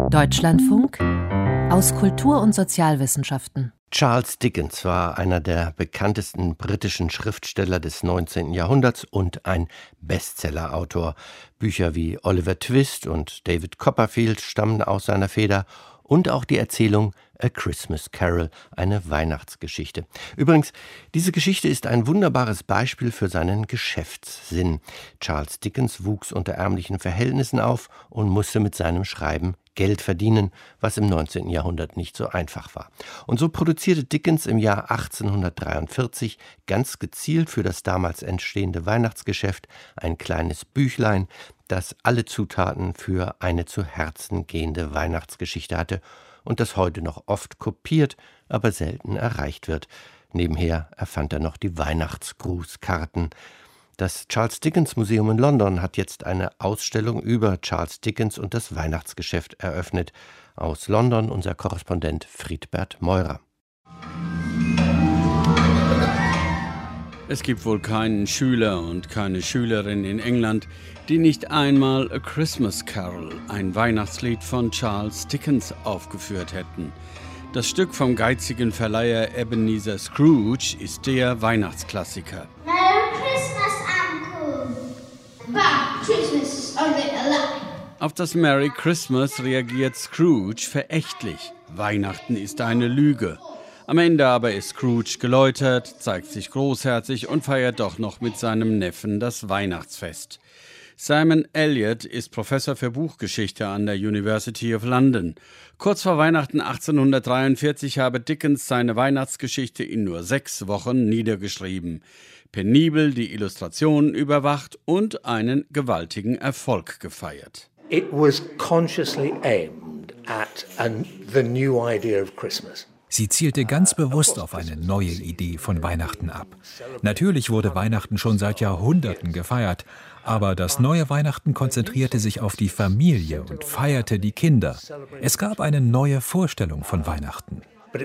Deutschlandfunk aus Kultur- und Sozialwissenschaften. Charles Dickens war einer der bekanntesten britischen Schriftsteller des 19. Jahrhunderts und ein Bestsellerautor. Bücher wie Oliver Twist und David Copperfield stammen aus seiner Feder und auch die Erzählung A Christmas Carol, eine Weihnachtsgeschichte. Übrigens, diese Geschichte ist ein wunderbares Beispiel für seinen Geschäftssinn. Charles Dickens wuchs unter ärmlichen Verhältnissen auf und musste mit seinem Schreiben Geld verdienen, was im 19. Jahrhundert nicht so einfach war. Und so produzierte Dickens im Jahr 1843 ganz gezielt für das damals entstehende Weihnachtsgeschäft ein kleines Büchlein, das alle Zutaten für eine zu Herzen gehende Weihnachtsgeschichte hatte und das heute noch oft kopiert, aber selten erreicht wird. Nebenher erfand er noch die Weihnachtsgrußkarten. Das Charles Dickens Museum in London hat jetzt eine Ausstellung über Charles Dickens und das Weihnachtsgeschäft eröffnet. Aus London unser Korrespondent Friedbert Meurer. Es gibt wohl keinen Schüler und keine Schülerin in England, die nicht einmal A Christmas Carol, ein Weihnachtslied von Charles Dickens, aufgeführt hätten. Das Stück vom geizigen Verleiher Ebenezer Scrooge ist der Weihnachtsklassiker. Auf das Merry Christmas reagiert Scrooge verächtlich. Weihnachten ist eine Lüge. Am Ende aber ist Scrooge geläutert, zeigt sich großherzig und feiert doch noch mit seinem Neffen das Weihnachtsfest. Simon Elliott ist Professor für Buchgeschichte an der University of London. Kurz vor Weihnachten 1843 habe Dickens seine Weihnachtsgeschichte in nur 6 Wochen niedergeschrieben. Penibel die Illustrationen überwacht und einen gewaltigen Erfolg gefeiert. It was consciously aimed at the new idea of Christmas. Sie zielte ganz bewusst auf eine neue Idee von Weihnachten ab. Natürlich wurde Weihnachten schon seit Jahrhunderten gefeiert, aber das neue Weihnachten konzentrierte sich auf die Familie und feierte die Kinder. Es gab eine neue Vorstellung von Weihnachten.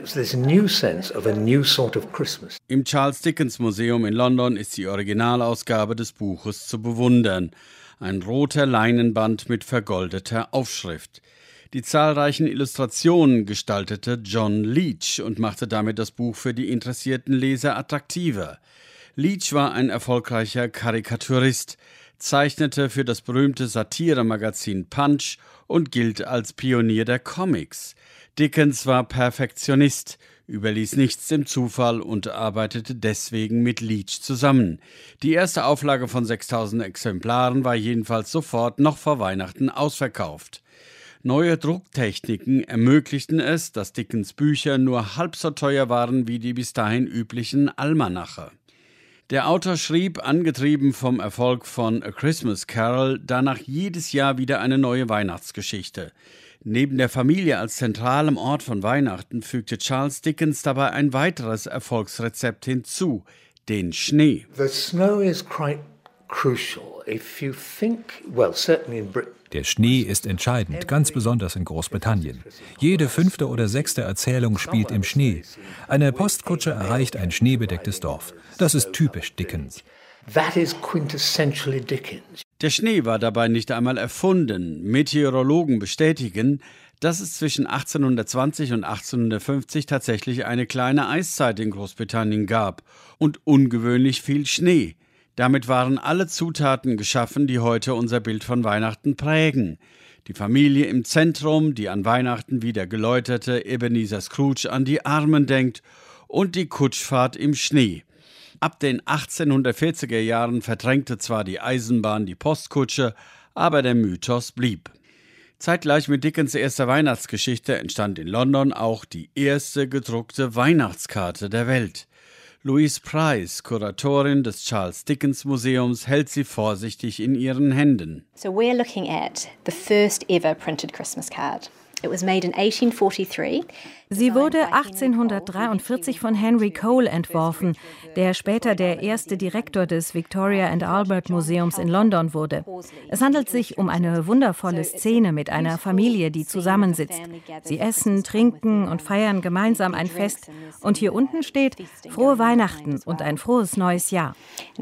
Im Charles Dickens Museum in London ist die Originalausgabe des Buches zu bewundern. Ein roter Leinenband mit vergoldeter Aufschrift. Die zahlreichen Illustrationen gestaltete John Leech und machte damit das Buch für die interessierten Leser attraktiver. Leech war ein erfolgreicher Karikaturist, zeichnete für das berühmte Satiremagazin Punch und gilt als Pionier der Comics. Dickens war Perfektionist, überließ nichts dem Zufall und arbeitete deswegen mit Leech zusammen. Die erste Auflage von 6000 Exemplaren war jedenfalls sofort noch vor Weihnachten ausverkauft. Neue Drucktechniken ermöglichten es, dass Dickens Bücher nur halb so teuer waren wie die bis dahin üblichen Almanache. Der Autor schrieb, angetrieben vom Erfolg von A Christmas Carol, danach jedes Jahr wieder eine neue Weihnachtsgeschichte. Neben der Familie als zentralem Ort von Weihnachten fügte Charles Dickens dabei ein weiteres Erfolgsrezept hinzu, den Schnee. The snow is quite crucial. If you think, well, certainly in Britain. Der Schnee ist entscheidend, ganz besonders in Großbritannien. Jede 5. oder 6. Erzählung spielt im Schnee. Eine Postkutsche erreicht ein schneebedecktes Dorf. Das ist typisch Dickens. That is quintessentially Dickens. Der Schnee war dabei nicht einmal erfunden. Meteorologen bestätigen, dass es zwischen 1820 und 1850 tatsächlich eine kleine Eiszeit in Großbritannien gab und ungewöhnlich viel Schnee. Damit waren alle Zutaten geschaffen, die heute unser Bild von Weihnachten prägen. Die Familie im Zentrum, die an Weihnachten wie der geläuterte Ebenezer Scrooge an die Armen denkt, und die Kutschfahrt im Schnee. Ab den 1840er Jahren verdrängte zwar die Eisenbahn die Postkutsche, aber der Mythos blieb. Zeitgleich mit Dickens erster Weihnachtsgeschichte entstand in London auch die erste gedruckte Weihnachtskarte der Welt. Louise Price, Kuratorin des Charles Dickens Museums, hält sie vorsichtig in ihren Händen. So we're looking at the first ever printed Christmas card. It was made in 1843. Sie wurde 1843 von Henry Cole entworfen, der später der erste Direktor des Victoria and Albert Museums in London wurde. Es handelt sich um eine wundervolle Szene mit einer Familie, die zusammensitzt. Sie essen, trinken und feiern gemeinsam ein Fest. Und hier unten steht Frohe Weihnachten und ein frohes neues Jahr.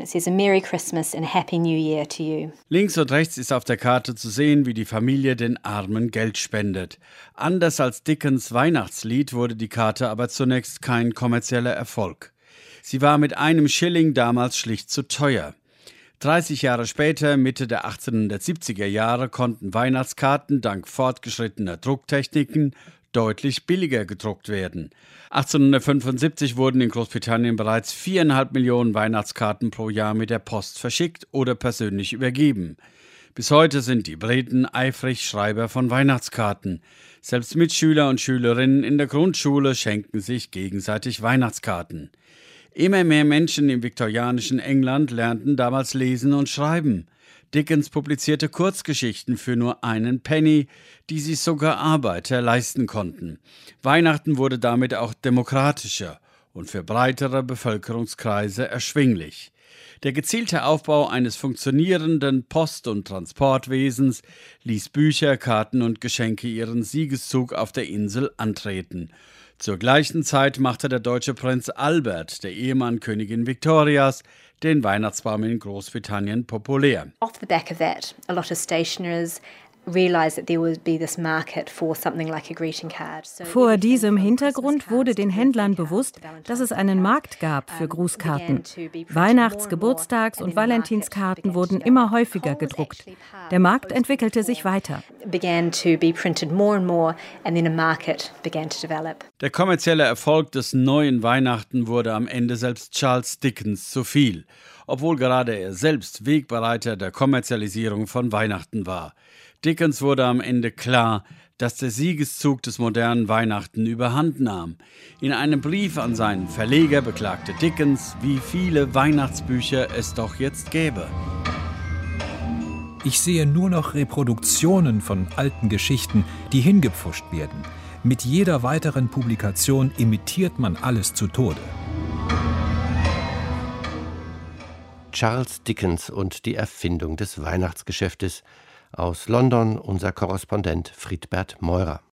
Links und rechts ist auf der Karte zu sehen, wie die Familie den Armen Geld spendet. Anders als Dickens Weihnachtslied wurde die Karte aber zunächst kein kommerzieller Erfolg. Sie war mit 1 Schilling damals schlicht zu teuer. 30 Jahre später, Mitte der 1870er Jahre, konnten Weihnachtskarten dank fortgeschrittener Drucktechniken deutlich billiger gedruckt werden. 1875 wurden in Großbritannien bereits 4,5 Millionen Weihnachtskarten pro Jahr mit der Post verschickt oder persönlich übergeben. Bis heute sind die Briten eifrig Schreiber von Weihnachtskarten. Selbst Mitschüler und Schülerinnen in der Grundschule schenken sich gegenseitig Weihnachtskarten. Immer mehr Menschen im viktorianischen England lernten damals lesen und schreiben. Dickens publizierte Kurzgeschichten für nur 1 Penny, die sich sogar Arbeiter leisten konnten. Weihnachten wurde damit auch demokratischer und für breitere Bevölkerungskreise erschwinglich. Der gezielte Aufbau eines funktionierenden Post- und Transportwesens ließ Bücher, Karten und Geschenke ihren Siegeszug auf der Insel antreten. Zur gleichen Zeit machte der deutsche Prinz Albert, der Ehemann Königin Victorias, den Weihnachtsbaum in Großbritannien populär. Off the back of that, a lot of stationers realized that there would be this market for something like a greeting card. Vor diesem Hintergrund wurde den Händlern bewusst, dass es einen Markt gab für Grußkarten. Weihnachts-, Geburtstags- und Valentinskarten wurden immer häufiger gedruckt. Der Markt entwickelte sich weiter. Der kommerzielle Erfolg des neuen Weihnachten wurde am Ende selbst Charles Dickens zu viel, obwohl gerade er selbst Wegbereiter der Kommerzialisierung von Weihnachten war. Dickens wurde am Ende klar, dass der Siegeszug des modernen Weihnachten überhand nahm. In einem Brief an seinen Verleger beklagte Dickens, wie viele Weihnachtsbücher es doch jetzt gäbe. Ich sehe nur noch Reproduktionen von alten Geschichten, die hingepfuscht werden. Mit jeder weiteren Publikation imitiert man alles zu Tode. Charles Dickens und die Erfindung des Weihnachtsgeschäftes. Aus London unser Korrespondent Friedbert Meurer.